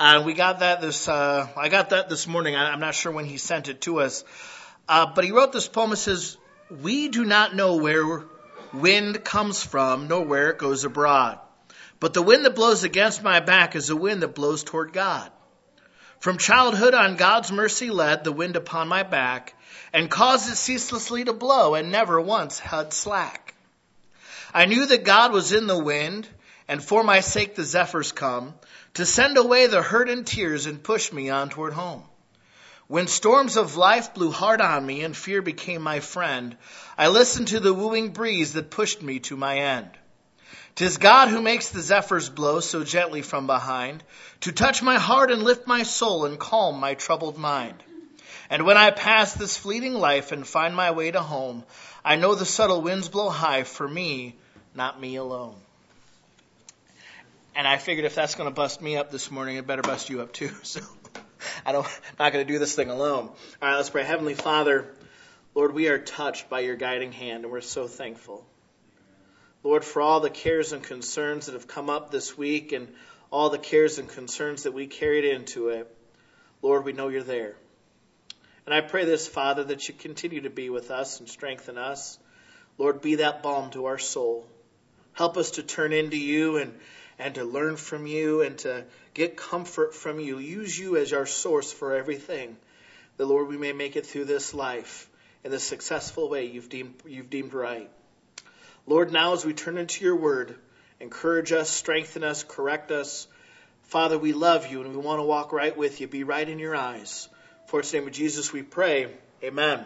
We got that I got that this morning. I'm not sure when he sent it to us. But he wrote this poem. It says, "We do not know where wind comes from, nor where it goes abroad. But the wind that blows against my back is a wind that blows toward God. From childhood on God's mercy led the wind upon my back, and caused it ceaselessly to blow, and never once had slack. I knew that God was in the wind, and for my sake the zephyrs come, to send away the hurt and tears and push me on toward home. When storms of life blew hard on me and fear became my friend, I listened to the wooing breeze that pushed me to my end. 'Tis God who makes the zephyrs blow so gently from behind, to touch my heart and lift my soul and calm my troubled mind. And when I pass this fleeting life and find my way to home, I know the subtle winds blow high for me, not me alone." And I figured if that's going to bust me up this morning, it better bust you up too. So I'm not going to do this thing alone. All right, let's pray. Heavenly Father, Lord, we are touched by your guiding hand, and we're so thankful. Lord, for all the cares and concerns that have come up this week and all the cares and concerns that we carried into it, Lord, we know you're there. And I pray this, Father, that you continue to be with us and strengthen us. Lord, be that balm to our soul. Help us to turn into you and to learn from you and to get comfort from you. Use you as our source for everything. That, Lord, we may make it through this life in the successful way you've deemed right. Lord, now as we turn into your word, encourage us, strengthen us, correct us. Father, we love you and we want to walk right with you. Be right in your eyes. For it's in the name of Jesus we pray. Amen.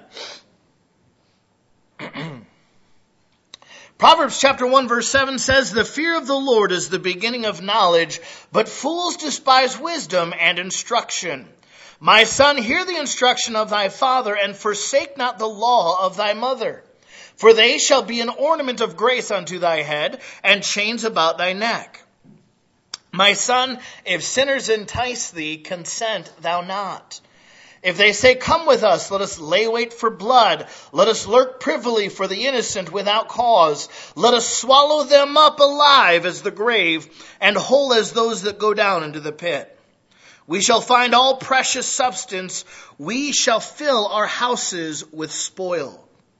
Proverbs chapter 1 verse 7 says, "The fear of the Lord is the beginning of knowledge, but fools despise wisdom and instruction. My son, hear the instruction of thy father, and forsake not the law of thy mother. For they shall be an ornament of grace unto thy head, and chains about thy neck. My son, if sinners entice thee, consent thou not. If they say, come with us, let us lay wait for blood. Let us lurk privily for the innocent without cause. Let us swallow them up alive as the grave, and whole as those that go down into the pit. We shall find all precious substance. We shall fill our houses with spoil."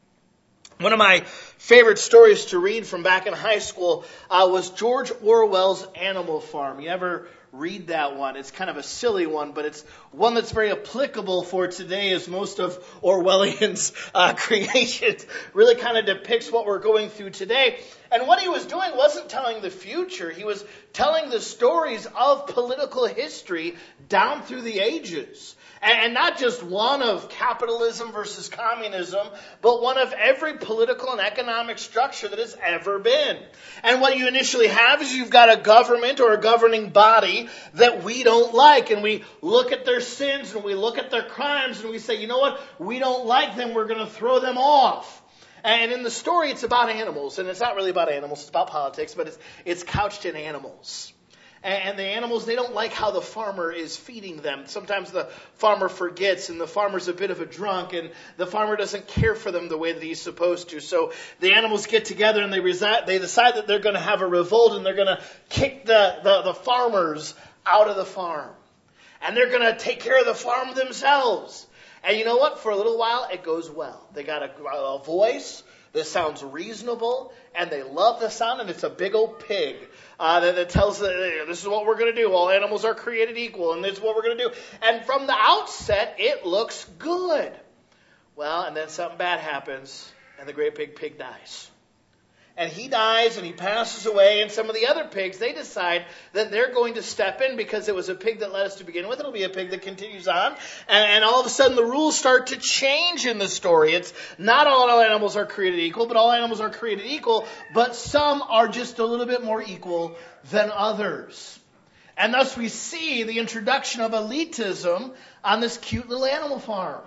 One of my favorite stories to read from back in high school was George Orwell's Animal Farm. You ever read that one? It's kind of a silly one, but it's one that's very applicable for today, as most of Orwellian's creations really kind of depicts what we're going through today. And what he was doing wasn't telling the future. He was telling the stories of political history down through the ages. And not just one of capitalism versus communism, but one of every political and economic structure that has ever been. And what you initially have is you've got a government or a governing body that we don't like. And we look at their sins and we look at their crimes and we say, you know what? We don't like them. We're going to throw them off. And in the story, it's about animals. And it's not really about animals. It's about politics, but it's couched in animals. And the animals, they don't like how the farmer is feeding them. Sometimes the farmer forgets, and the farmer's a bit of a drunk, and the farmer doesn't care for them the way that he's supposed to. So the animals get together and they decide that they're going to have a revolt, and they're going to kick the farmers out of the farm. And they're going to take care of the farm themselves. And you know what? For a little while, it goes well. They got a voice that sounds reasonable, and they love the sound, and it's a big old pig that tells them, this is what we're going to do. All animals are created equal, and this is what we're going to do. And from the outset, it looks good. Well, and then something bad happens, and the great big pig dies. And he dies, and he passes away, and some of the other pigs, they decide that they're going to step in because it was a pig that led us to begin with. It'll be a pig that continues on. And all of a sudden, the rules start to change in the story. It's not all animals are created equal, but all animals are created equal, but some are just a little bit more equal than others. And thus we see the introduction of elitism on this cute little animal farm.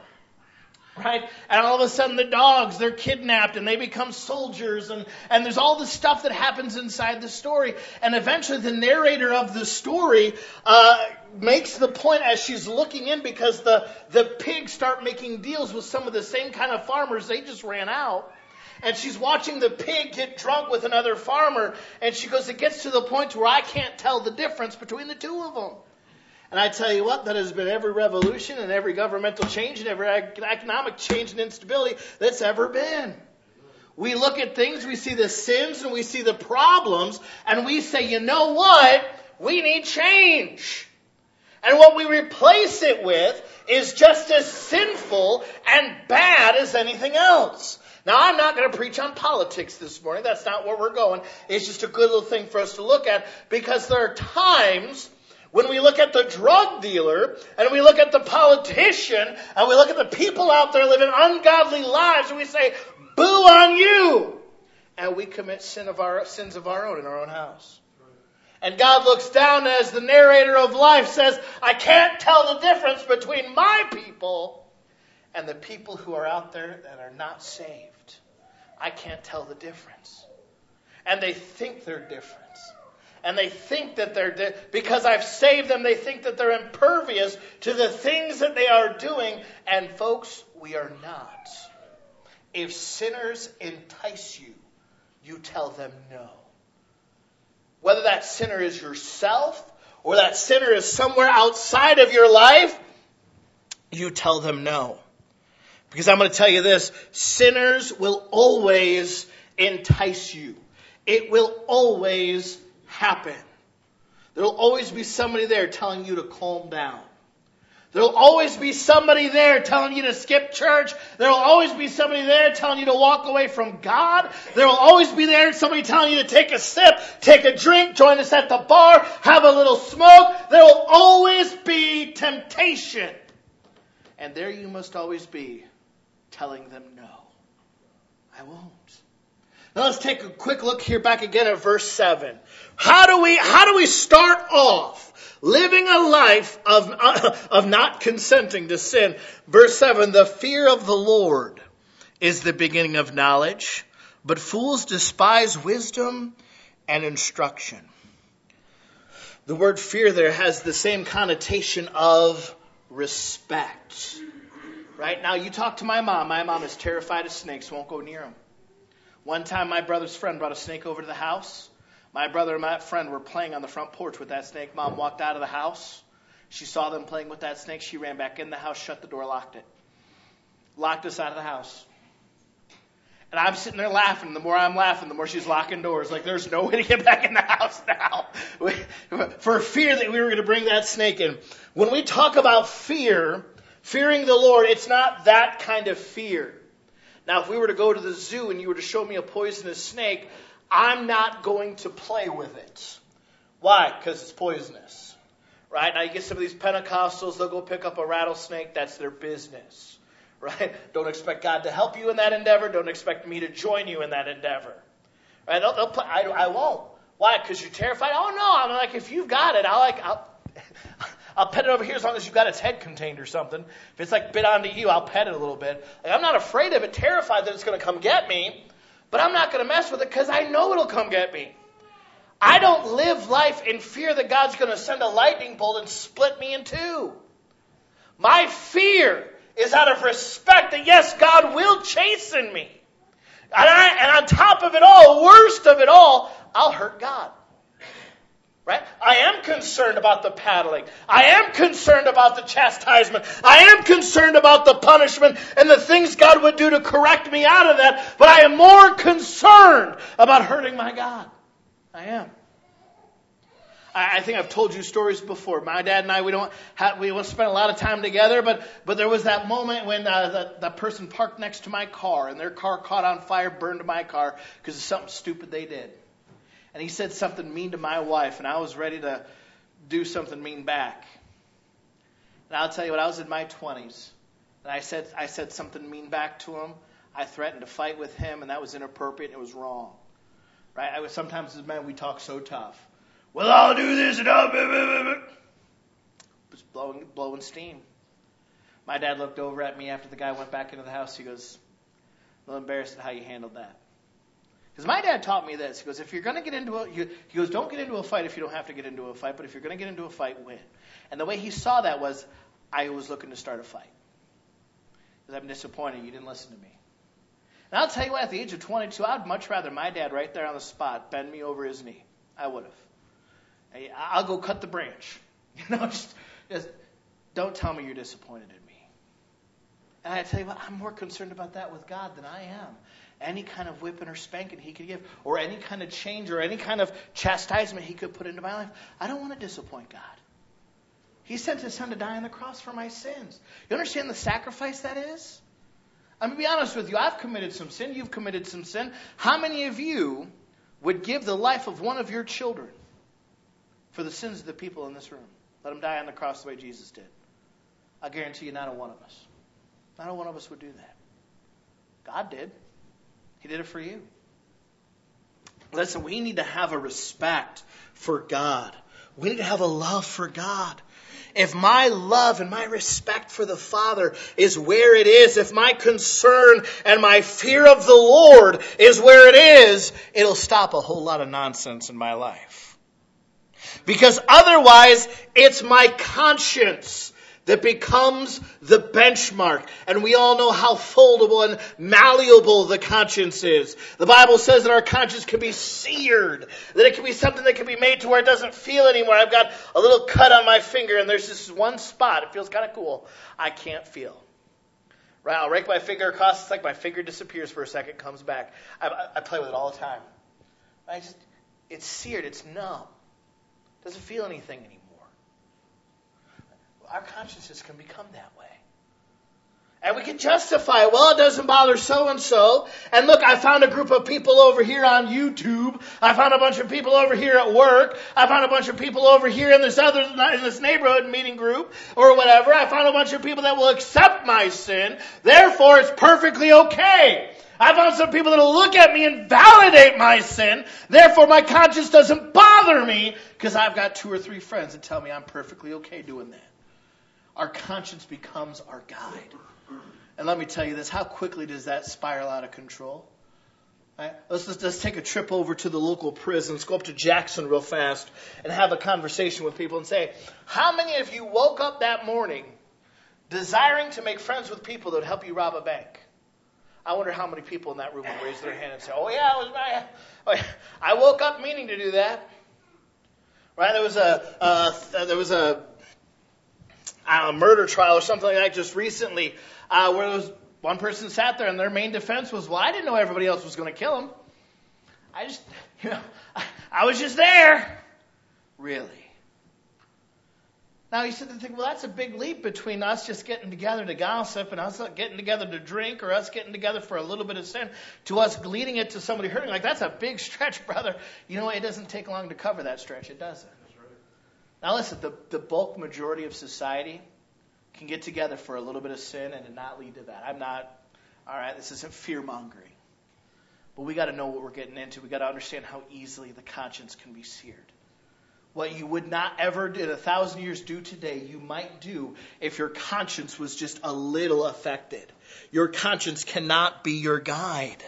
Right? And all of a sudden the dogs, they're kidnapped and they become soldiers, and there's all this stuff that happens inside the story. And eventually the narrator of the story makes the point as she's looking in, because the pigs start making deals with some of the same kind of farmers. They just ran out. And she's watching the pig get drunk with another farmer, and she goes, it gets to the point where I can't tell the difference between the two of them. And I tell you what, that has been every revolution and every governmental change and every economic change and instability that's ever been. We look at things, we see the sins and we see the problems, and we say, you know what? We need change. And what we replace it with is just as sinful and bad as anything else. Now, I'm not going to preach on politics this morning. That's not where we're going. It's just a good little thing for us to look at, because there are times when we look at the drug dealer and we look at the politician and we look at the people out there living ungodly lives and we say, boo on you. And we commit sins of our own in our own house. And God looks down as the narrator of life says, I can't tell the difference between my people and the people who are out there that are not saved. I can't tell the difference. And they think they're different. And they think that because I've saved them, they think that they're impervious to the things that they are doing. And folks, we are not. If sinners entice you, you tell them no. Whether that sinner is yourself or that sinner is somewhere outside of your life, you tell them no. Because I'm going to tell you this, sinners will always entice you. It will always happen. There will always be somebody there telling you to calm down. There will always be somebody there telling you to skip church. There will always be somebody there telling you to walk away from God. There will always be there somebody telling you to take a sip, take a drink, join us at the bar, have a little smoke. There will always be temptation. And there you must always be telling them no. I won't. Now let's take a quick look here back again at verse 7. How do we start off living a life of not consenting to sin? Verse 7, the fear of the Lord is the beginning of knowledge, but fools despise wisdom and instruction. The word fear there has the same connotation of respect. Right? Now you talk to my mom. My mom is terrified of snakes, won't go near them. One time my brother's friend brought a snake over to the house. My brother and my friend were playing on the front porch with that snake. Mom walked out of the house. She saw them playing with that snake. She ran back in the house, shut the door, locked it. Locked us out of the house. And I'm sitting there laughing. The more I'm laughing, the more she's locking doors. Like, there's no way to get back in the house now. For fear that we were going to bring that snake in. When we talk about fear, fearing the Lord, it's not that kind of fear. Now, if we were to go to the zoo and you were to show me a poisonous snake, I'm not going to play with it. Why? Because it's poisonous. Right? Now, you get some of these Pentecostals, they'll go pick up a rattlesnake. That's their business. Right? Don't expect God to help you in that endeavor. Don't expect me to join you in that endeavor. Right? They'll play. I won't. Why? Because you're terrified? Oh, no. I'm like, if you've got it, I'll pet it over here as long as you've got its head contained or something. If it's like bit onto you, I'll pet it a little bit. Like, I'm not afraid of it, terrified that it's going to come get me, but I'm not going to mess with it because I know it'll come get me. I don't live life in fear that God's going to send a lightning bolt and split me in two. My fear is out of respect that, yes, God will chasten me. And on top of it all, worst of it all, I'll hurt God. Right? I am concerned about the paddling. I am concerned about the chastisement. I am concerned about the punishment and the things God would do to correct me out of that. But I am more concerned about hurting my God. I am. I think I've told you stories before. My dad and I, we don't spend a lot of time together, but there was that moment when the person parked next to my car and their car caught on fire, burned my car because of something stupid they did. And he said something mean to my wife, and I was ready to do something mean back. And I'll tell you what, I was in my 20s, and I said something mean back to him. I threatened to fight with him, and that was inappropriate, and it was wrong. Right? Sometimes as men, we talk so tough. Well, I'll do this, and just blowing steam. My dad looked over at me after the guy went back into the house. He goes, "I'm a little embarrassed at how you handled that." Because my dad taught me this. He goes, if you're going to get into don't get into a fight if you don't have to get into a fight, but if you're going to get into a fight, win. And the way he saw that was, I was looking to start a fight. Because I'm disappointed you didn't listen to me. And I'll tell you what, at the age of 22, I'd much rather my dad right there on the spot bend me over his knee. I would have. I'll go cut the branch. Just, don't tell me you're disappointed in me. And I tell you what, I'm more concerned about that with God than I am. Any kind of whipping or spanking he could give, or any kind of change or any kind of chastisement he could put into my life. I don't want to disappoint God. He sent his son to die on the cross for my sins. You understand the sacrifice that is? I'm going to be honest with you. I've committed some sin. You've committed some sin. How many of you would give the life of one of your children for the sins of the people in this room? Let them die on the cross the way Jesus did. I guarantee you not a one of us. Not a one of us would do that. God did. He did it for you. Listen, we need to have a respect for God. We need to have a love for God. If my love and my respect for the Father is where it is, if my concern and my fear of the Lord is where it is, it'll stop a whole lot of nonsense in my life. Because otherwise, it's my conscience that becomes the benchmark. And we all know how foldable and malleable the conscience is. The Bible says that our conscience can be seared, that it can be something that can be made to where it doesn't feel anymore. I've got a little cut on my finger and there's this one spot. It feels kind of cool. I can't feel. Right? I'll rake my finger across. It's like my finger disappears for a second, comes back. I play with it all the time. It's seared. It's numb. Doesn't feel anything anymore. Our consciences can become that way. And we can justify it. Well, it doesn't bother so-and-so. And look, I found a group of people over here on YouTube. I found a bunch of people over here at work. I found a bunch of people over here in this neighborhood meeting group or whatever. I found a bunch of people that will accept my sin. Therefore, it's perfectly okay. I found some people that will look at me and validate my sin. Therefore, my conscience doesn't bother me because I've got 2 or 3 friends that tell me I'm perfectly okay doing that. Our conscience becomes our guide. And let me tell you this, how quickly does that spiral out of control? Right? Let's take a trip over to the local prison. Let's go up to Jackson real fast and have a conversation with people and say, how many of you woke up that morning desiring to make friends with people that would help you rob a bank? I wonder how many people in that room would raise their hand and say, oh yeah, it was I woke up meaning to do that. Right? There was a murder trial or something like that just recently where there was one person sat there and their main defense was, well, I didn't know everybody else was going to kill him. I was just there. Really? Now you sit there and think, well, that's a big leap between us just getting together to gossip and us getting together to drink or us getting together for a little bit of sin to us leading it to somebody hurting. Like, that's a big stretch, brother. You know, it doesn't take long to cover that stretch. It doesn't. Now listen, the bulk majority of society can get together for a little bit of sin and not lead to that. This isn't fear-mongering. But we got to know what we're getting into. We got to understand how easily the conscience can be seared. What you would not ever in 1,000 years do today, you might do if your conscience was just a little affected. Your conscience cannot be your guide.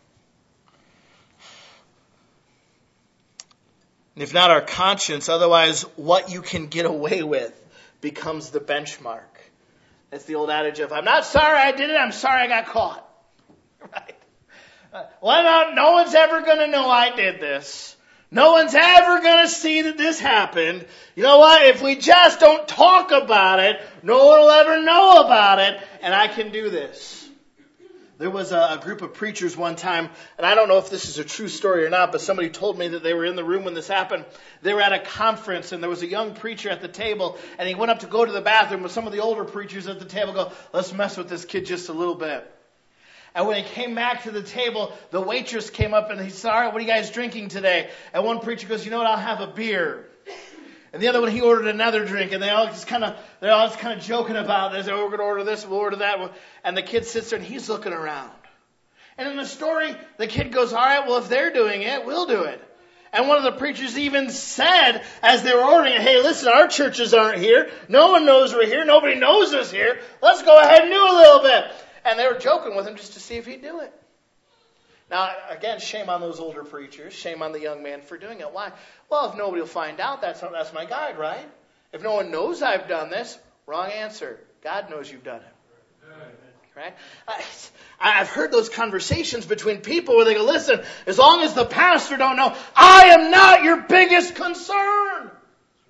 If not our conscience, otherwise what you can get away with becomes the benchmark. That's the old adage of, I'm not sorry I did it, I'm sorry I got caught. Right? No one's ever going to know I did this. No one's ever going to see that this happened. You know what? If we just don't talk about it, no one will ever know about it, and I can do this. There was a group of preachers one time, and I don't know if this is a true story or not, but somebody told me that they were in the room when this happened. They were at a conference, and there was a young preacher at the table, and he went up to go to the bathroom with some of the older preachers at the table go, let's mess with this kid just a little bit. And when he came back to the table, the waitress came up and he said, all right, what are you guys drinking today? And one preacher goes, you know what, I'll have a beer. And the other one, he ordered another drink, and they're all just kind of joking about this. Oh, we're going to order this, we'll order that. And the kid sits there, and he's looking around. And in the story, the kid goes, all right, well, if they're doing it, we'll do it. And one of the preachers even said, as they were ordering it, hey, listen, our churches aren't here. No one knows we're here. Nobody knows us here. Let's go ahead and do a little bit. And they were joking with him just to see if he'd do it. Now, again, shame on those older preachers. Shame on the young man for doing it. Why? Well, if nobody will find out, that's my guide, right? If no one knows I've done this, wrong answer. God knows you've done it. Right? I've heard those conversations between people where they go, listen, as long as the pastor don't know, I am not your biggest concern.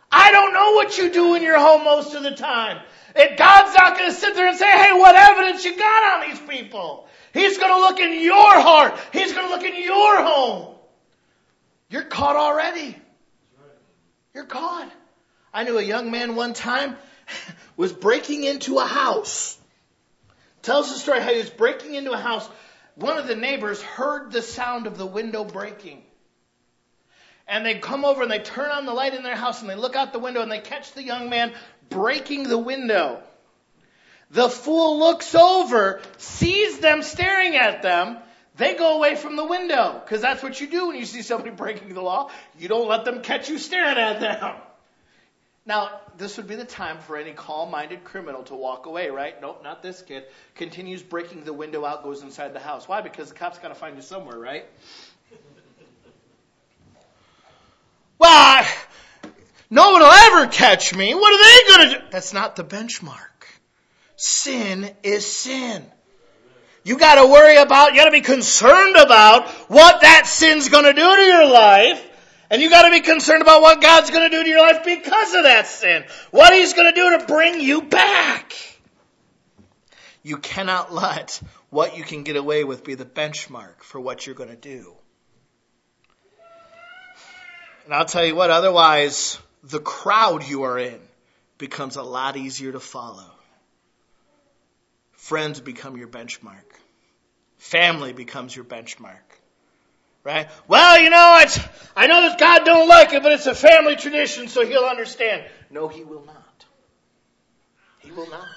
I don't know what you do in your home most of the time. And God's not going to sit there and say, hey, what evidence you got on these people? He's going to look in your heart. He's going to look in your home. You're caught already. You're caught. I knew a young man one time was breaking into a house. Tells the story how he was breaking into a house. One of the neighbors heard the sound of the window breaking. And they come over and they turn on the light in their house and they look out the window and they catch the young man breaking the window. The fool looks over, sees them staring at them. They go away from the window because that's what you do when you see somebody breaking the law. You don't let them catch you staring at them. Now, this would be the time for any calm-minded criminal to walk away, right? Nope, not this kid. Continues breaking the window out, goes inside the house. Why? Because the cops got to find you somewhere, right? Well, no one will ever catch me. What are they going to do? That's not the benchmark. Sin is sin. You got to be concerned about what that sin's going to do to your life. And you got to be concerned about what God's going to do to your life because of that sin. What He's going to do to bring you back. You cannot let what you can get away with be the benchmark for what you're going to do. And I'll tell you what, otherwise, the crowd you are in becomes a lot easier to follow. Friends become your benchmark. Family becomes your benchmark. Right? Well, I know that God don't like it, but it's a family tradition, so He'll understand. No, He will not. He will not.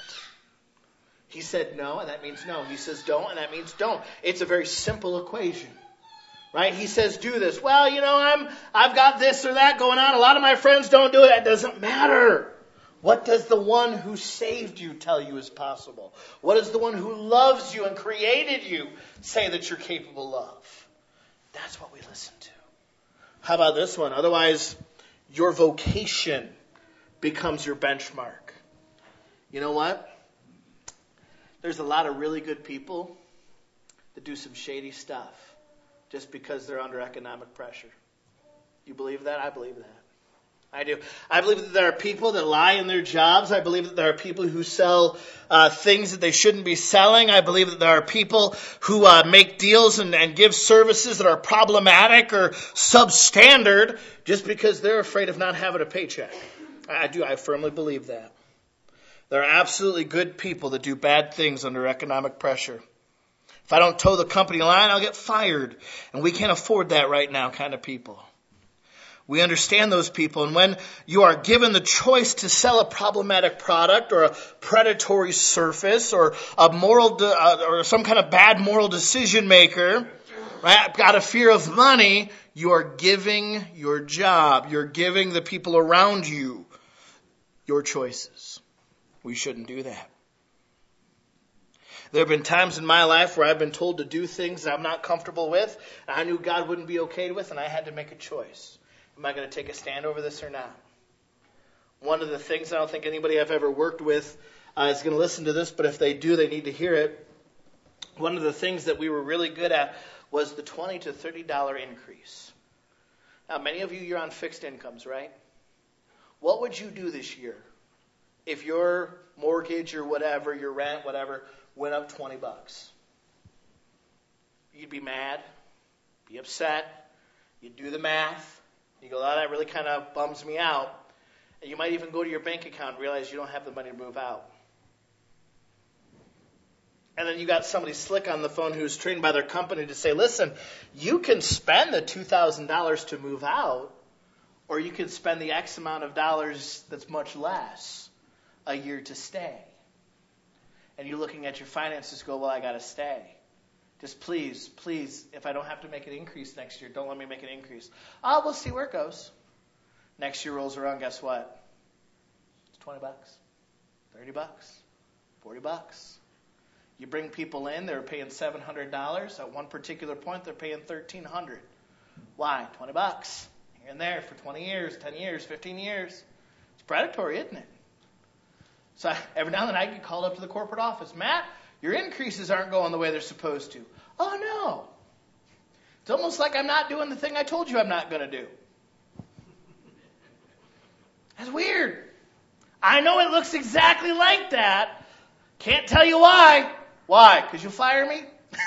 He said no, and that means no. He says don't, and that means don't. It's a very simple equation. Right? He says do this. Well, I've got this or that going on. A lot of my friends don't do it. That doesn't matter. What does the one who saved you tell you is possible? What does the one who loves you and created you say that you're capable of? That's what we listen to. How about this one? Otherwise, your vocation becomes your benchmark. You know what? There's a lot of really good people that do some shady stuff just because they're under economic pressure. You believe that? I believe that. I do. I believe that there are people that lie in their jobs. I believe that there are people who sell things that they shouldn't be selling. I believe that there are people who make deals and give services that are problematic or substandard just because they're afraid of not having a paycheck. I do. I firmly believe that. There are absolutely good people that do bad things under economic pressure. If I don't toe the company line, I'll get fired. And we can't afford that right now kind of people. We understand those people. And when you are given the choice to sell a problematic product or a predatory surface or a moral or some kind of bad moral decision maker, right, out of fear of money, you are giving your job. You're giving the people around you your choices. We shouldn't do that. There have been times in my life where I've been told to do things that I'm not comfortable with, and I knew God wouldn't be okay with, and I had to make a choice. Am I going to take a stand over this or not? One of the things I don't think anybody I've ever worked with is going to listen to this, but if they do, they need to hear it. One of the things that we were really good at was the $20 to $30 increase. Now, many of you, you're on fixed incomes, right? What would you do this year if your mortgage or whatever, your rent, whatever, went up $20? You'd be mad, be upset, you'd do the math, you go, oh, that really kind of bums me out. And you might even go to your bank account and realize you don't have the money to move out. And then you got somebody slick on the phone who's trained by their company to say, listen, you can spend the $2,000 to move out, or you can spend the X amount of dollars that's much less a year to stay. And you're looking at your finances, go, well, I got to stay. Just please, if I don't have to make an increase next year, don't let me make an increase. Oh, we'll see where it goes. Next year rolls around, guess what? It's $20, $30, $40. You bring people in, they're paying $700. At one particular point, they're paying $1,300. Why? $20 here and there for 20 years, 10 years, 15 years. It's predatory, isn't it? So every now and then I get called up to the corporate office. Matt, your increases aren't going the way they're supposed to. Oh, no. It's almost like I'm not doing the thing I told you I'm not going to do. That's weird. I know it looks exactly like that. Can't tell you why. Why? Because you'll fire me?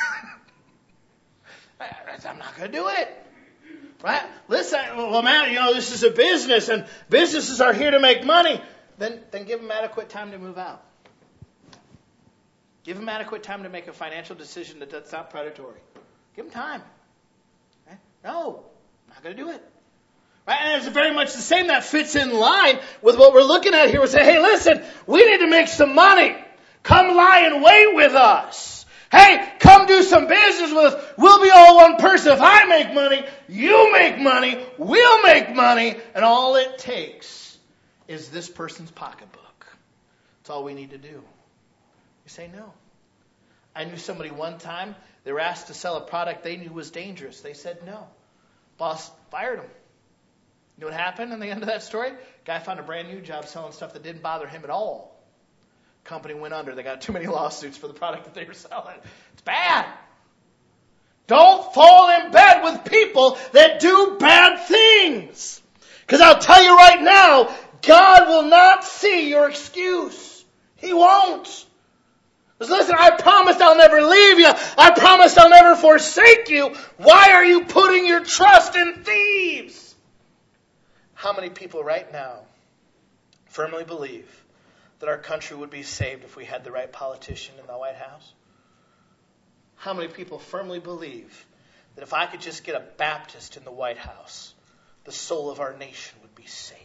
I'm not going to do it. Right? Listen, well, man, this is a business and businesses are here to make money. Then give them adequate time to move out. Give them adequate time to make a financial decision that's not predatory. Give them time. Right? No, I'm not going to do it. Right? And it's very much the same. That fits in line with what we're looking at here. We say, hey, listen, we need to make some money. Come lie in wait with us. Hey, come do some business with us. We'll be all one person. If I make money, you make money, we'll make money, and all it takes is this person's pocketbook. That's all we need to do. You say no. I knew somebody one time, they were asked to sell a product they knew was dangerous. They said no. Boss fired them. You know what happened in the end of that story? Guy found a brand new job selling stuff that didn't bother him at all. Company went under. They got too many lawsuits for the product that they were selling. It's bad. Don't fall in bed with people that do bad things. Because I'll tell you right now, God will not see your excuse. He won't. Listen, I promised I'll never leave you. I promised I'll never forsake you. Why are you putting your trust in thieves? How many people right now firmly believe that our country would be saved if we had the right politician in the White House? How many people firmly believe that if I could just get a Baptist in the White House, the soul of our nation would be saved?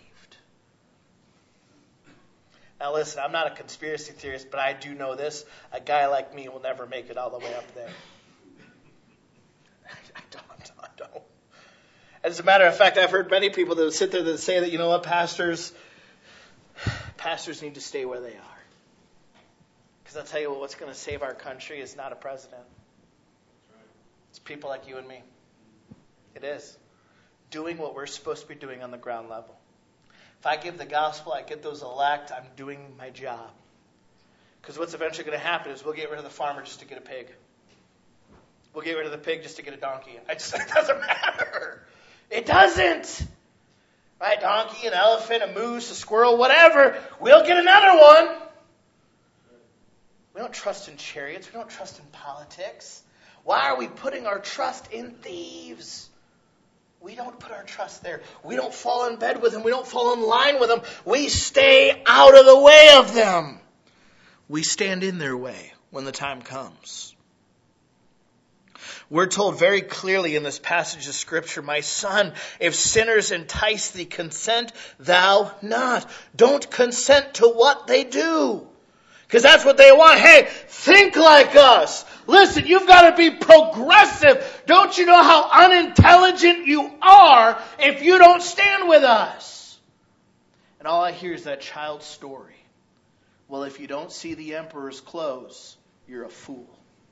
Now listen, I'm not a conspiracy theorist, but I do know this. A guy like me will never make it all the way up there. I don't. As a matter of fact, I've heard many people that sit there that say that, you know what, pastors need to stay where they are. Because I'll tell you what's going to save our country is not a president. It's people like you and me. It is. Doing what we're supposed to be doing on the ground level. If I give the gospel, I get those elect, I'm doing my job. Because what's eventually going to happen is we'll get rid of the farmer just to get a pig. We'll get rid of the pig just to get a donkey. It doesn't matter. It doesn't. Right? Donkey, an elephant, a moose, a squirrel, whatever. We'll get another one. We don't trust in chariots. We don't trust in politics. Why are we putting our trust in thieves? We don't put our trust there. We don't fall in bed with them. We don't fall in line with them. We stay out of the way of them. We stand in their way when the time comes. We're told very clearly in this passage of Scripture, my son, if sinners entice thee, consent thou not. Don't consent to what they do. Because that's what they want. Hey, think like us. Listen, you've got to be progressive. Don't you know how unintelligent you are if you don't stand with us? And all I hear is that child's story. Well, if you don't see the emperor's clothes, you're a fool.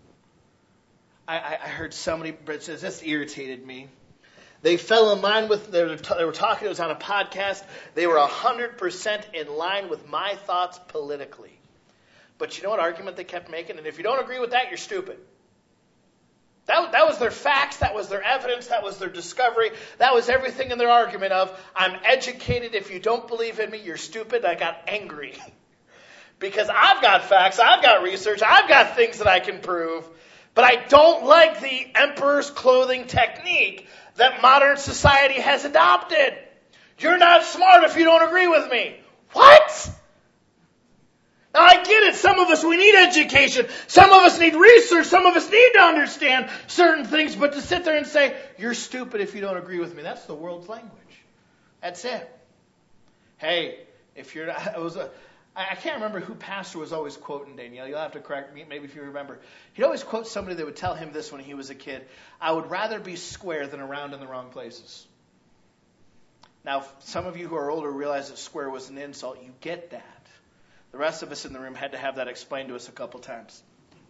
I heard somebody, but this irritated me. They fell in line with, they were talking, it was on a podcast. They were 100% in line with my thoughts politically. But you know what argument they kept making? And if you don't agree with that, you're stupid. That was their facts. That was their evidence. That was their discovery. That was everything in their argument of, I'm educated. If you don't believe in me, you're stupid. I got angry. Because I've got facts. I've got research. I've got things that I can prove. But I don't like the emperor's clothing technique that modern society has adopted. You're not smart if you don't agree with me. What? Now I get it. Some of us, we need education. Some of us need research. Some of us need to understand certain things. But to sit there and say, you're stupid if you don't agree with me, that's the world's language. That's it. Hey, if you're not, I can't remember who pastor was always quoting Danielle. You'll have to correct me, maybe if you remember. He'd always quote somebody that would tell him this when he was a kid. I would rather be square than around in the wrong places. Now, some of you who are older realize that square was an insult. You get that. The rest of us in the room had to have that explained to us a couple times.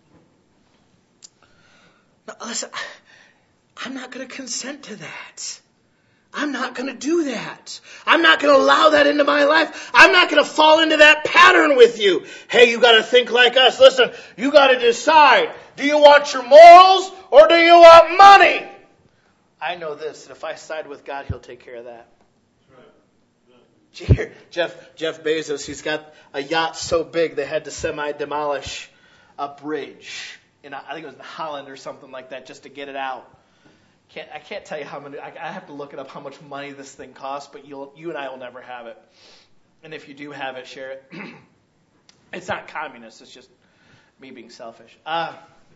Now, listen, I'm not going to consent to that. I'm not going to do that. I'm not going to allow that into my life. I'm not going to fall into that pattern with you. Hey, you got to think like us. Listen, you got to decide. Do you want your morals or do you want money? I know this, that if I side with God, He'll take care of that. Jeff Bezos, he's got a yacht so big they had to semi-demolish a bridge. I think it was in Holland or something like that just to get it out. I can't tell you how many. I have to look it up how much money this thing costs, but you and I will never have it. And if you do have it, share it. It's not communist. It's just me being selfish. No,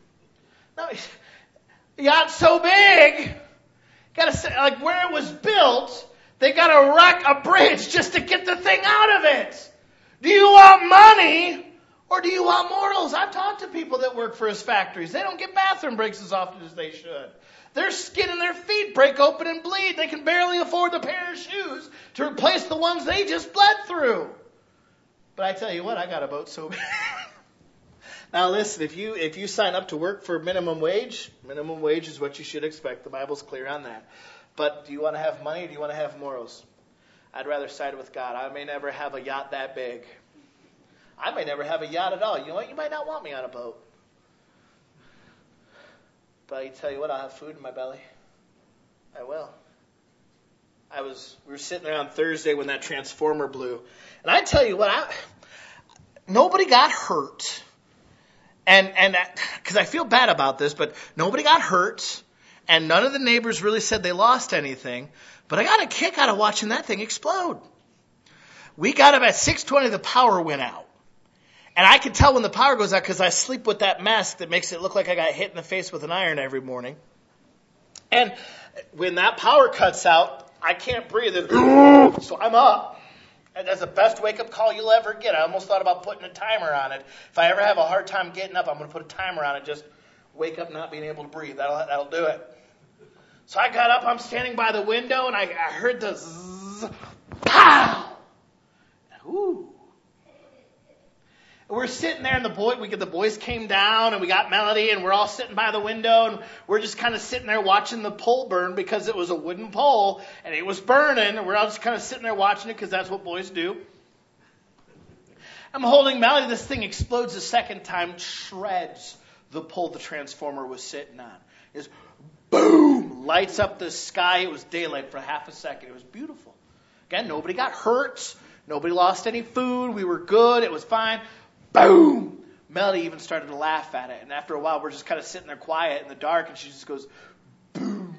yacht's so big. Gotta say, like where it was built, they gotta wreck a bridge just to get the thing out of it. Do you want money or do you want morals? I've talked to people that work for his factories. They don't get bathroom breaks as often as they should. Their skin and their feet break open and bleed. They can barely afford the pair of shoes to replace the ones they just bled through. But I tell you what, I got a boat so big. Now listen, if you sign up to work for minimum wage is what you should expect. The Bible's clear on that. But do you want to have money or do you want to have morals? I'd rather side with God. I may never have a yacht that big. I may never have a yacht at all. You know what? You might not want me on a boat. But I tell you what, I'll have food in my belly. I will. We were sitting there on Thursday when that transformer blew. And I tell you what, nobody got hurt. And because I feel bad about this, but nobody got hurt. And none of the neighbors really said they lost anything. But I got a kick out of watching that thing explode. We got up at 6:20, the power went out. And I can tell when the power goes out because I sleep with that mask that makes it look like I got hit in the face with an iron every morning. And when that power cuts out, I can't breathe. So I'm up. And that's the best wake-up call you'll ever get. I almost thought about putting a timer on it. If I ever have a hard time getting up, I'm going to put a timer on it. Just wake up not being able to breathe. That'll do it. So I got up. I'm standing by the window, and I heard the zzz, pow! Ooh. We're sitting there, and the boys came down, and we got Melody, and we're all sitting by the window, and we're just kind of sitting there watching the pole burn because it was a wooden pole, and it was burning, and we're all just kind of sitting there watching it because that's what boys do. I'm holding Melody. This thing explodes a second time, shreds the pole the transformer was sitting on. It's boom, lights up the sky. It was daylight for half a second. It was beautiful. Again, nobody got hurt. Nobody lost any food. We were good. It was fine. Boom! Melody even started to laugh at it. And after a while, we're just kind of sitting there quiet in the dark, and she just goes, boom.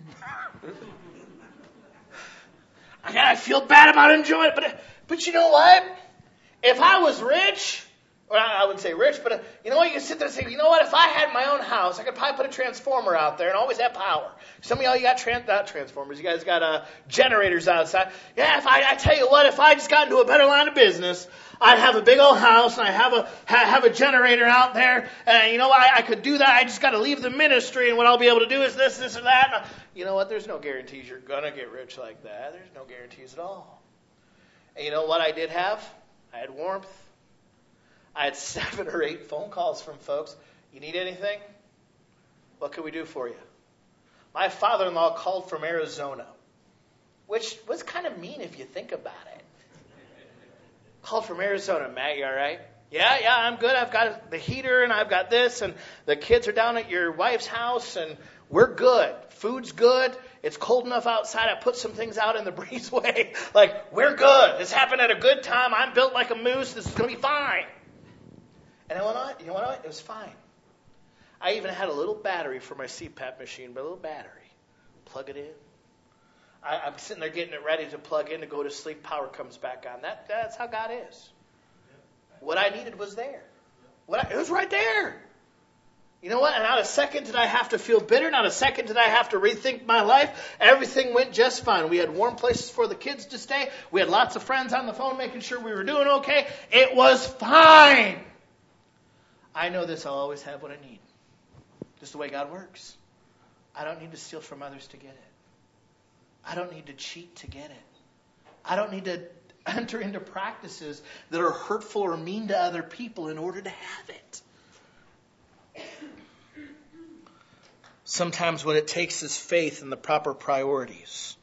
I feel bad about enjoying it. But you know what? If I was rich, or I wouldn't say rich, but you know what? You can sit there and say, you know what? If I had my own house, I could probably put a transformer out there and always have power. Some of y'all, you got not transformers. You guys got generators outside. Yeah, I tell you what, if I just got into a better line of business, I'd have a big old house and I have a generator out there. And you know what? I could do that. I just got to leave the ministry, and what I'll be able to do is this or that. And you know what? There's no guarantees you're going to get rich like that. There's no guarantees at all. And you know what I did have? I had warmth. I had 7 or 8 phone calls from folks. You need anything? What can we do for you? My father-in-law called from Arizona, which was kind of mean if you think about it. Called from Arizona. Matt, you all right? Yeah, I'm good. I've got the heater, and I've got this, and the kids are down at your wife's house, and we're good. Food's good. It's cold enough outside. I put some things out in the breezeway. Like, we're good. This happened at a good time. I'm built like a moose. This is going to be fine. And you know what? It was fine. I even had a little battery for my CPAP machine, but a little battery. Plug it in. I'm sitting there getting it ready to plug in to go to sleep. Power comes back on. That's how God is. What I needed was there. It was right there. You know what? And not a second did I have to feel bitter. Not a second did I have to rethink my life. Everything went just fine. We had warm places for the kids to stay. We had lots of friends on the phone making sure we were doing okay. It was fine. I know this. I'll always have what I need. Just the way God works. I don't need to steal from others to get it. I don't need to cheat to get it. I don't need to enter into practices that are hurtful or mean to other people in order to have it. Sometimes what it takes is faith and the proper priorities.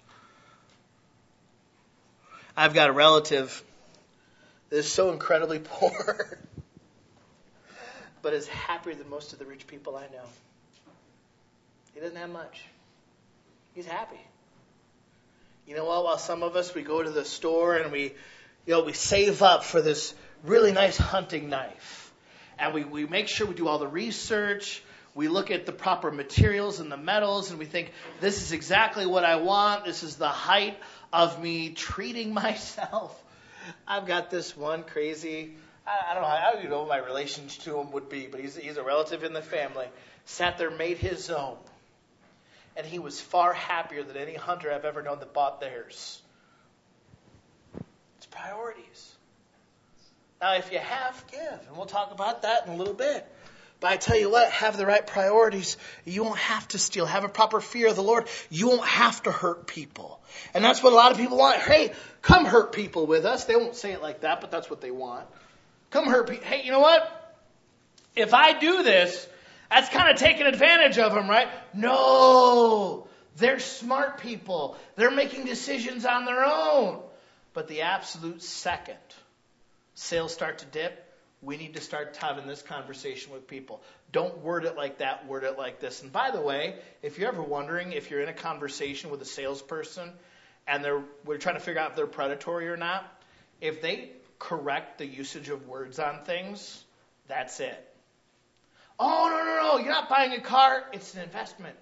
I've got a relative that is so incredibly poor, but is happier than most of the rich people I know. He doesn't have much. He's happy. You know what? While some of us, we go to the store and we we save up for this really nice hunting knife. And we make sure we do all the research. We look at the proper materials and the metals, and we think, this is exactly what I want. This is the height of me treating myself. I've got this one crazy, I don't even know what my relationship to him would be, but he's a relative in the family. Sat there, made his own. And he was far happier than any hunter I've ever known that bought theirs. It's priorities. Now, if you have, give. And we'll talk about that in a little bit. But I tell you what, have the right priorities. You won't have to steal. Have a proper fear of the Lord. You won't have to hurt people. And that's what a lot of people want. Hey, come hurt people with us. They won't say it like that, but that's what they want. Come hurt people. Hey, you know what? If I do this, that's kind of taking advantage of them, right? No. They're smart people. They're making decisions on their own. But the absolute second sales start to dip, we need to start having this conversation with people. Don't word it like that, word it like this. And by the way, if you're ever wondering if you're in a conversation with a salesperson and we're trying to figure out if they're predatory or not, if they correct the usage of words on things, that's it. Oh, no, you're not buying a car, it's an investment.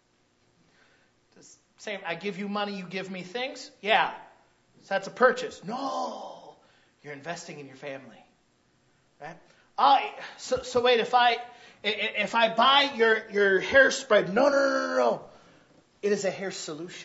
Same, I give you money, you give me things? Yeah, so that's a purchase. No, you're investing in your family. Right? So wait, if I buy your hairspray, no. It is a hair solution.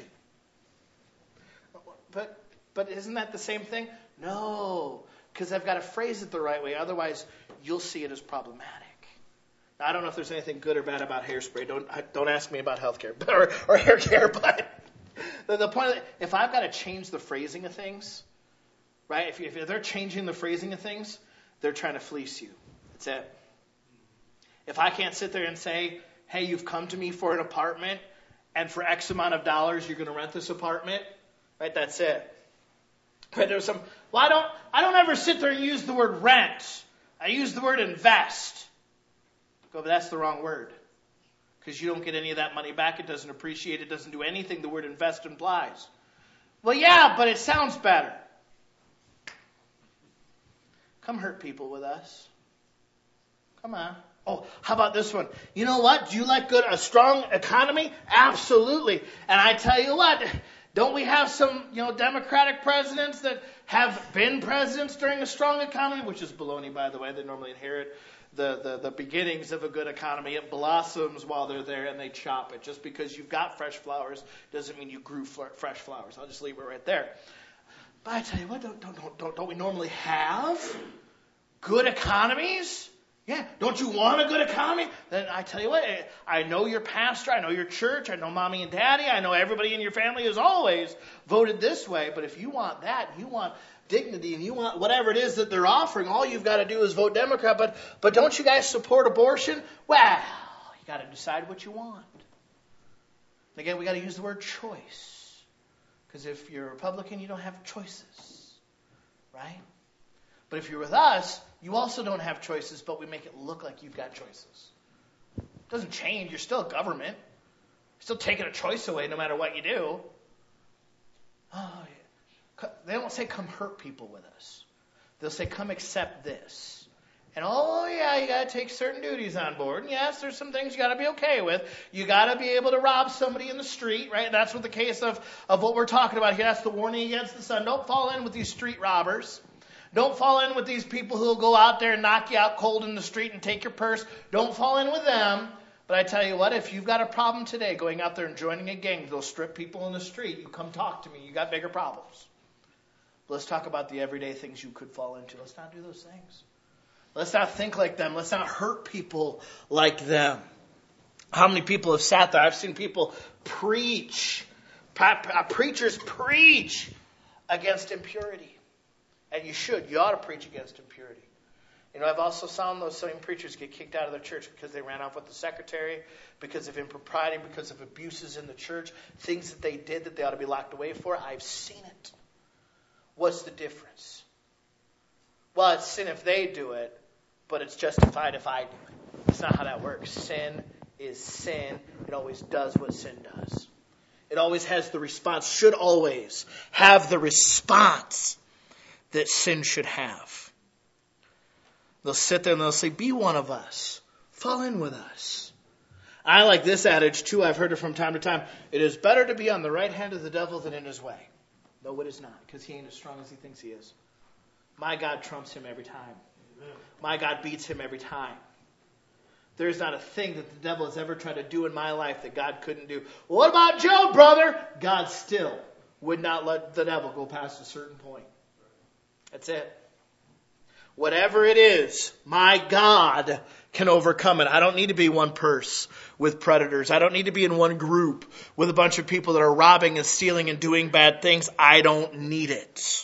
But isn't that the same thing? No, because I've got to phrase it the right way. Otherwise, you'll see it as problematic. Now, I don't know if there's anything good or bad about hairspray. Don't ask me about healthcare or hair care. But the point is, if I've got to change the phrasing of things, right? If they're changing the phrasing of things, they're trying to fleece you. That's it. If I can't sit there and say, hey, you've come to me for an apartment, and for X amount of dollars, you're going to rent this apartment, right? That's it. Right? There's some. Well, I don't ever sit there and use the word rent. I use the word invest. But that's the wrong word, because you don't get any of that money back. It doesn't appreciate. It doesn't do anything the word invest implies. Well, yeah, but it sounds better. Come hurt people with us. Come on. Oh, how about this one? You know what? Do you like a strong economy? Absolutely. And I tell you what, don't we have some, Democratic presidents that have been presidents during a strong economy? Which is baloney, by the way. They normally inherit the beginnings of a good economy. It blossoms while they're there, and they chop it. Just because you've got fresh flowers doesn't mean you grew fresh flowers. I'll just leave it right there. But I tell you what, don't we normally have good economies? Yeah, don't you want a good economy? Then I tell you what, I know your pastor, I know your church, I know mommy and daddy, I know everybody in your family has always voted this way. But if you want that, you want dignity, and you want whatever it is that they're offering, all you've got to do is vote Democrat. But don't you guys support abortion? Well, you got to decide what you want. And again, we got to use the word choice. Because if you're a Republican, you don't have choices. Right? But if you're with us, you also don't have choices, but we make it look like you've got choices. It doesn't change. You're still a government. You're still taking a choice away no matter what you do. Oh, yeah. They don't say come hurt people with us. They'll say come accept this. And you got to take certain duties on board. And yes, there's some things you got to be okay with. You got to be able to rob somebody in the street, right? That's what the case of what we're talking about here. That's the warning against the sun. Don't fall in with these street robbers. Don't fall in with these people who will go out there and knock you out cold in the street and take your purse. Don't fall in with them. But I tell you what, if you've got a problem today going out there and joining a gang, they'll strip people in the street. You come talk to me. You got bigger problems. But let's talk about the everyday things you could fall into. Let's not do those things. Let's not think like them. Let's not hurt people like them. How many people have sat there? I've seen people preach. Preachers preach against impurity. And you should. You ought to preach against impurity. I've also found those same preachers get kicked out of their church because they ran off with the secretary, because of impropriety, because of abuses in the church, things that they did that they ought to be locked away for. I've seen it. What's the difference? Well, it's sin if they do it, but it's justified if I do it. That's not how that works. Sin is sin. It always does what sin does. It always has the response, should always have the response that sin should have. They'll sit there and they'll say, be one of us. Fall in with us. I like this adage too. I've heard it from time to time. It is better to be on the right hand of the devil than in his way. No, it is not, because he ain't as strong as he thinks he is. My God trumps him every time. My God beats him every time. There's not a thing that the devil has ever tried to do in my life that God couldn't do. Well, what about Job, brother? God still would not let the devil go past a certain point. That's it. Whatever it is, my God can overcome it. I don't need to be one purse with predators. I don't need to be in one group with a bunch of people that are robbing and stealing and doing bad things. I don't need it.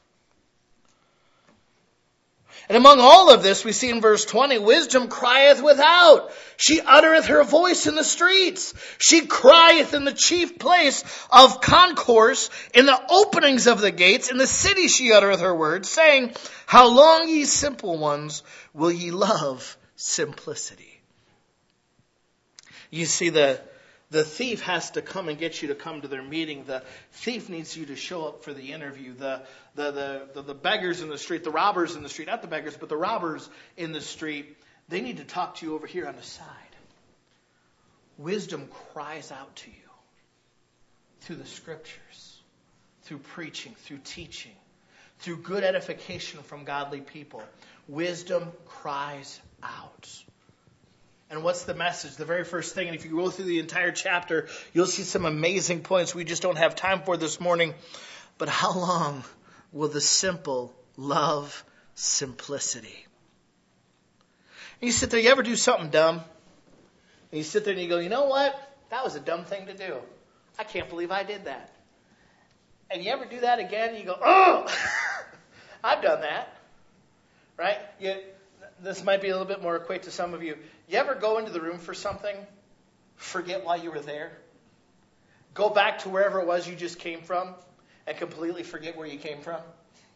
And among all of this, we see in verse 20, wisdom crieth without. She uttereth her voice in the streets. She crieth in the chief place of concourse, in the openings of the gates. In the city she uttereth her words, saying, how long, ye simple ones, will ye love simplicity? You see, the thief has to come and get you to come to their meeting. The thief needs you to show up for the interview. The beggars in the street, the robbers in the street, not the beggars, but the robbers in the street, they need to talk to you over here on the side. Wisdom cries out to you through the scriptures, through preaching, through teaching, through good edification from godly people. Wisdom cries out. And what's the message? The very first thing, and if you go through the entire chapter, you'll see some amazing points we just don't have time for this morning. But how long will the simple love simplicity? And you sit there, you ever do something dumb? And you sit there and you go, you know what? That was a dumb thing to do. I can't believe I did that. And you ever do that again? And you go, oh, I've done that. Right? This might be a little bit more equate to some of you. You ever go into the room for something, forget why you were there, go back to wherever it was you just came from, and completely forget where you came from?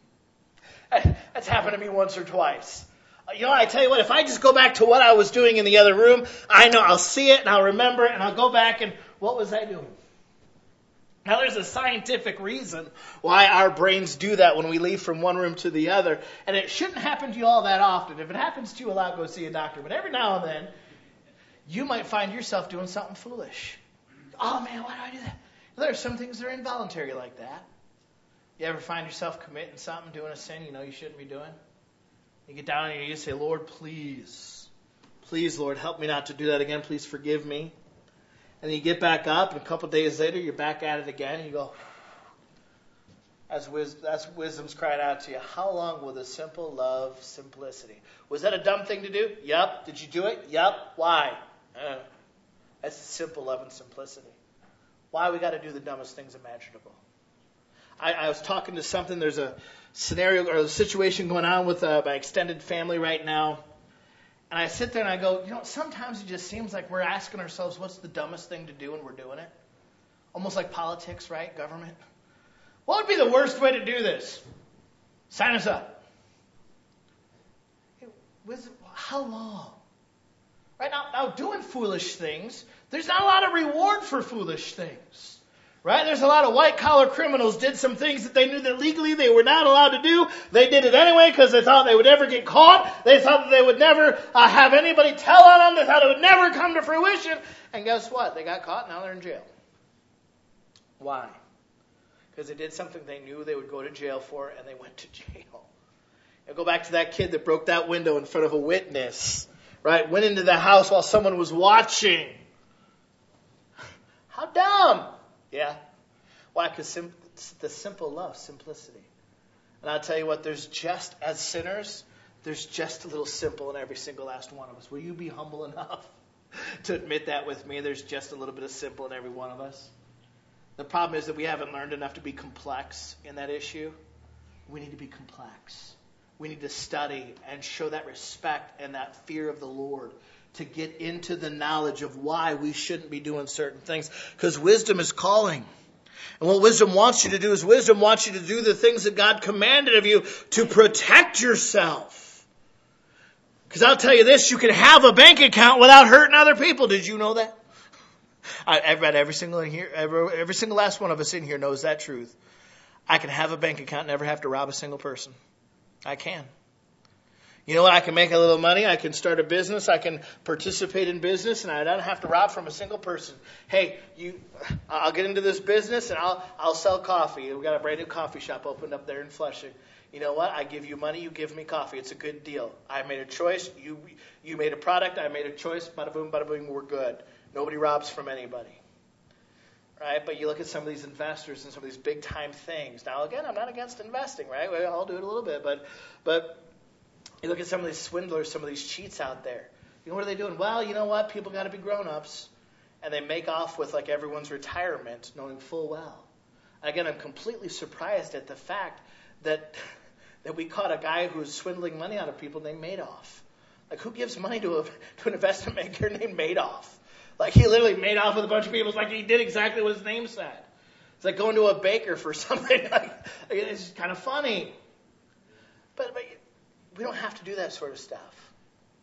That's happened to me once or twice. I tell you what, if I just go back to what I was doing in the other room, I know I'll see it and I'll remember it and I'll go back and what was I doing? Now there's a scientific reason why our brains do that when we leave from one room to the other. And it shouldn't happen to you all that often. If it happens to you a lot, go see a doctor. But every now and then, you might find yourself doing something foolish. Oh man, why do I do that? There are some things that are involuntary like that. You ever find yourself committing something, doing a sin you know you shouldn't be doing? You get down on your knees and say, Lord, please, Lord, help me not to do that again. Please forgive me. And then you get back up, and a couple of days later, you're back at it again, and you go, that's wisdom's crying out to you. How long will the simple love simplicity? Was that a dumb thing to do? Yep. Did you do it? Yep. Why? That's the simple love and simplicity. Why we got to do the dumbest things imaginable? I was talking to something, there's a scenario or a situation going on with my extended family right now. And I sit there and I go, sometimes it just seems like we're asking ourselves, what's the dumbest thing to do, and we're doing it. Almost like politics, right? Government. What would be the worst way to do this? Sign us up. How long? Right now, doing foolish things, there's not a lot of reward for foolish things. Right? There's a lot of white-collar criminals did some things that they knew that legally they were not allowed to do. They did it anyway because they thought they would never get caught. They thought that they would never have anybody tell on them. They thought it would never come to fruition. And guess what? They got caught. Now they're in jail. Why? Because they did something they knew they would go to jail for, and they went to jail. And go back to that kid that broke that window in front of a witness. Right? Went into the house while someone was watching. How dumb. Yeah. Why? Because the simple love, simplicity. And I'll tell you what, there's just, as sinners, there's just a little simple in every single last one of us. Will you be humble enough to admit that with me? There's just a little bit of simple in every one of us. The problem is that we haven't learned enough to be complex in that issue. We need to be complex. We need to study and show that respect and that fear of the Lord to get into the knowledge of why we shouldn't be doing certain things. Because wisdom is calling. And what wisdom wants you to do is wisdom wants you to do the things that God commanded of you to protect yourself. Because I'll tell you this, you can have a bank account without hurting other people. Did you know that? I bet every single last one of us in here knows that truth. I can have a bank account and never have to rob a single person. I can. You know what? I can make a little money. I can start a business. I can participate in business, and I don't have to rob from a single person. Hey, I'll get into this business, and I'll sell coffee. We've got a brand new coffee shop opened up there in Flushing. You know what? I give you money. You give me coffee. It's a good deal. I made a choice. You made a product. I made a choice. Bada boom, bada boom. We're good. Nobody robs from anybody. Right? But you look at some of these investors and some of these big time things. Now, again, I'm not against investing, right? We all do it a little bit, but you look at some of these swindlers, some of these cheats out there. You know, what are they doing? Well, you know what? People got to be grown-ups. And they make off with like everyone's retirement, knowing full well. Again, I'm completely surprised at the fact that we caught a guy who was swindling money out of people named Madoff. Like, who gives money to an investment banker named Madoff? Like, he literally made off with a bunch of people. It's like he did exactly what his name said. It's like going to a baker for something. Like, it's kind of funny. But we don't have to do that sort of stuff.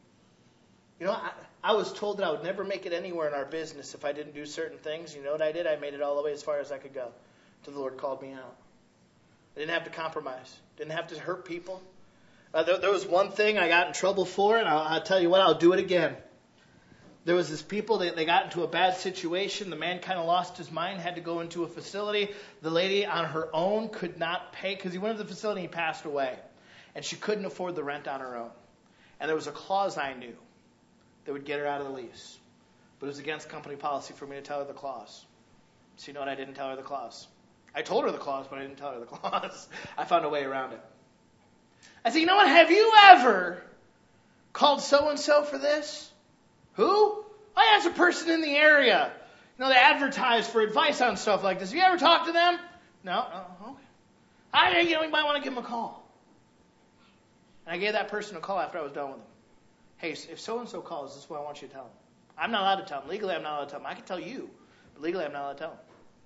You know, I was told that I would never make it anywhere in our business if I didn't do certain things. You know what I did? I made it all the way as far as I could go until the Lord called me out. I didn't have to compromise. Didn't have to hurt people. There was one thing I got in trouble for, and I'll tell you what, I'll do it again. There was this people, they got into a bad situation. The man kind of lost his mind, had to go into a facility. The lady on her own could not pay, because he went to the facility and he passed away. And she couldn't afford the rent on her own. And there was a clause I knew that would get her out of the lease. But it was against company policy for me to tell her the clause. So you know what? I didn't tell her the clause. I told her the clause, but I didn't tell her the clause. I found a way around it. I said, you know what? Have you ever called so-and-so for this? Who? Oh, yeah, it's a person in the area. You know, they advertise for advice on stuff like this. Have you ever talked to them? No? Oh, okay. You might want to give them a call. And I gave that person a call after I was done with them. Hey, if so-and-so calls, this is what I want you to tell them. I'm not allowed to tell them. Legally, I'm not allowed to tell them. I can tell you, but legally, I'm not allowed to tell them.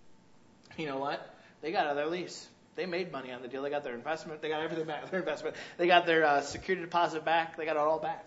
You know what? They got out of their lease. They made money on the deal. They got their investment. They got everything back. Their investment. They got their security deposit back. They got it all back.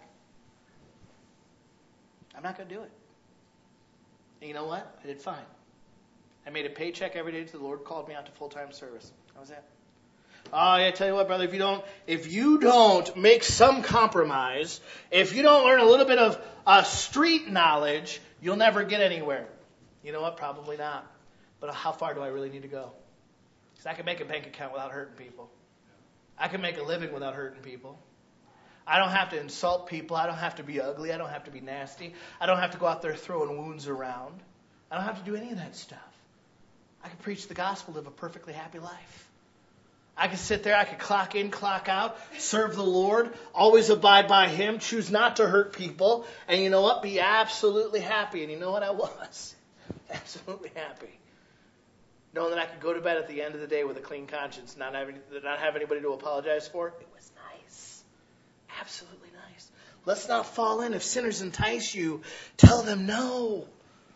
I'm not going to do it. And you know what? I did fine. I made a paycheck every day until the Lord called me out to full-time service. That was it. Oh, yeah, I tell you what, brother, if you don't make some compromise, if you don't learn a little bit of street knowledge, you'll never get anywhere. You know what? Probably not. But how far do I really need to go? Because I can make a bank account without hurting people. I can make a living without hurting people. I don't have to insult people. I don't have to be ugly. I don't have to be nasty. I don't have to go out there throwing wounds around. I don't have to do any of that stuff. I can preach the gospel, live a perfectly happy life. I can sit there, I can clock in, clock out, serve the Lord, always abide by Him, choose not to hurt people, and you know what? Be absolutely happy. And you know what? I was. Absolutely happy. Knowing that I could go to bed at the end of the day with a clean conscience, not have anybody to apologize for. It was nice. Absolutely nice. Let's not fall in. If sinners entice you, tell them no.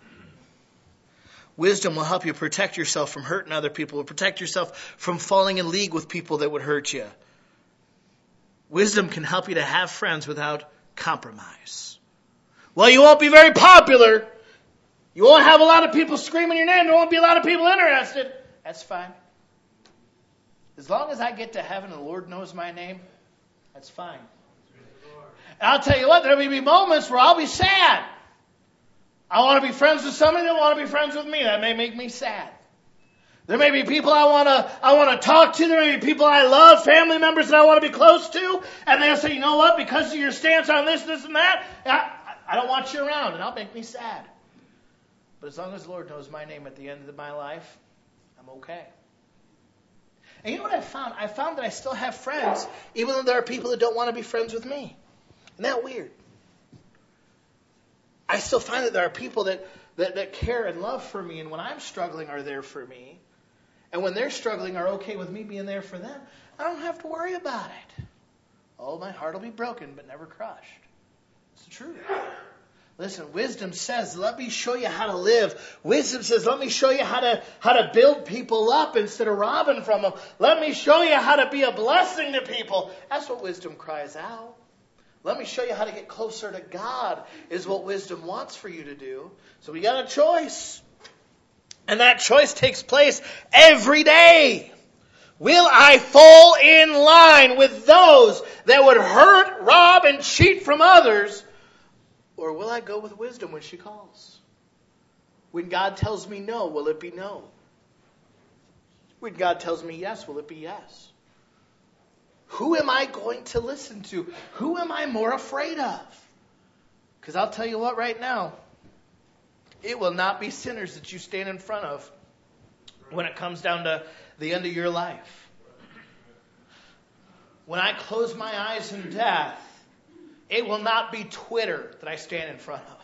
Wisdom will help you protect yourself from hurting other people, will protect yourself from falling in league with people that would hurt you. Wisdom can help you to have friends without compromise. Well, you won't be very popular. You won't have a lot of people screaming your name. There won't be a lot of people interested. That's fine. As long as I get to heaven and the Lord knows my name, that's fine. And I'll tell you what, there may be moments where I'll be sad. I want to be friends with somebody that want to be friends with me. That may make me sad. There may be people I want to talk to. There may be people I love, family members that I want to be close to. And they'll say, you know what, because of your stance on this, and that, I don't want you around. And that'll make me sad. But as long as the Lord knows my name at the end of my life, I'm okay. And you know what I found? I found that I still have friends, even though there are people that don't want to be friends with me. Isn't that weird? I still find that there are people that care and love for me, and when I'm struggling are there for me. And when they're struggling are okay with me being there for them. I don't have to worry about it. Oh, my heart will be broken, but never crushed. It's the truth. Listen, wisdom says, let me show you how to live. Wisdom says, let me show you how to build people up instead of robbing from them. Let me show you how to be a blessing to people. That's what wisdom cries out. Let me show you how to get closer to God is what wisdom wants for you to do. So we got a choice. And that choice takes place every day. Will I fall in line with those that would hurt, rob, and cheat from others? Or will I go with wisdom when she calls? When God tells me no, will it be no? When God tells me yes, will it be yes? Who am I going to listen to? Who am I more afraid of? Because I'll tell you what right now, it will not be sinners that you stand in front of when it comes down to the end of your life. When I close my eyes in death, it will not be Twitter that I stand in front of.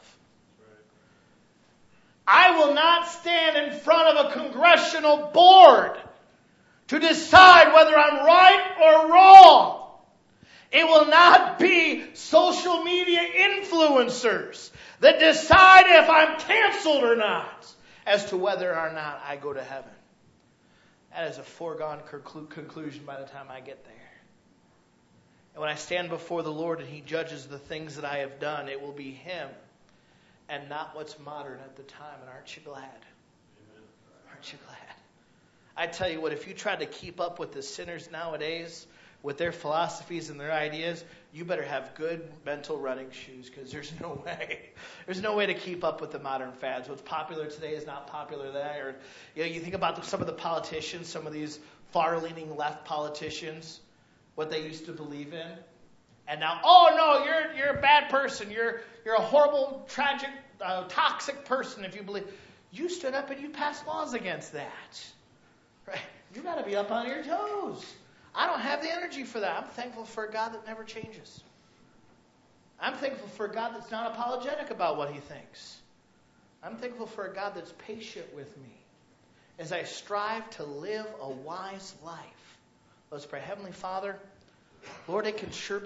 I will not stand in front of a congressional board to decide whether I'm right or wrong. It will not be social media influencers that decide if I'm canceled or not as to whether or not I go to heaven. That is a foregone conclusion by the time I get there. And when I stand before the Lord and He judges the things that I have done, it will be Him and not what's modern at the time. And aren't you glad? Amen. Aren't you glad? I tell you what, if you try to keep up with the sinners nowadays, with their philosophies and their ideas, you better have good mental running shoes, because there's no way. There's no way to keep up with the modern fads. What's popular today is not popular then. Or you think about some of the politicians, some of these far-leaning left politicians, what they used to believe in. And now, oh no, you're a bad person. You're a horrible, tragic, toxic person if you believe. You stood up and you passed laws against that. Right? You got to be up on your toes. I don't have the energy for that. I'm thankful for a God that never changes. I'm thankful for a God that's not apologetic about what He thinks. I'm thankful for a God that's patient with me as I strive to live a wise life. Let's pray. Heavenly Father, Lord, it can sure be